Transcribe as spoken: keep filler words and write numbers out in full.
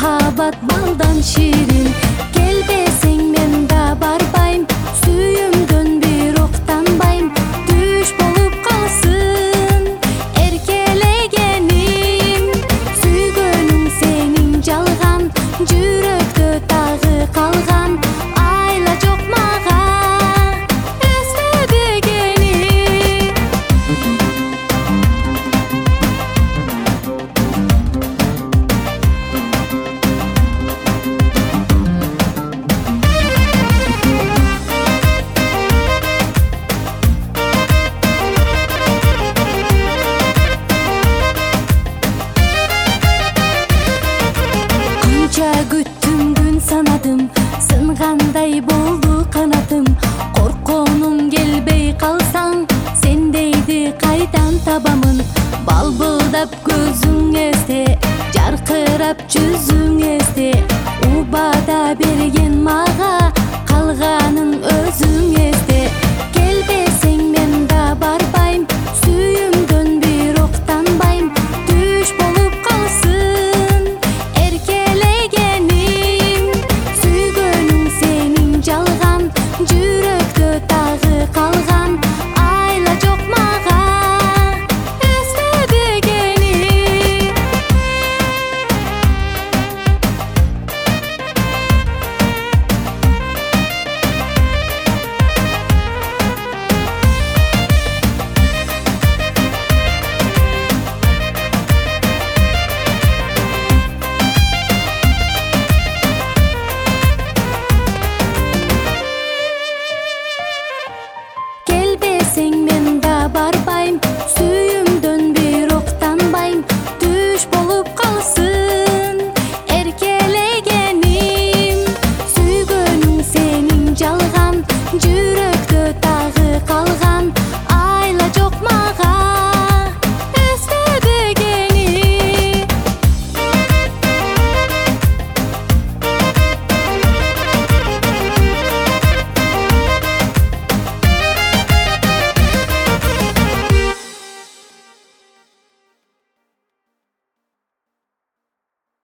махаббат балдан ширин. Келбесең мен да барбайм, сүйүмдөн бирок танбайм. Түш болуп калсын эркелегеним, сүйгөнүң сенин жалган, жүрөктө тагы калган. Айла жок мага эсте дегени. Канча күттүм, күн санадым, сынгандай болду канатым. Корконум келбей калсаң, сендейди кайдан табамын. Балбылдап көзүң эсте, жаркырап жүзүң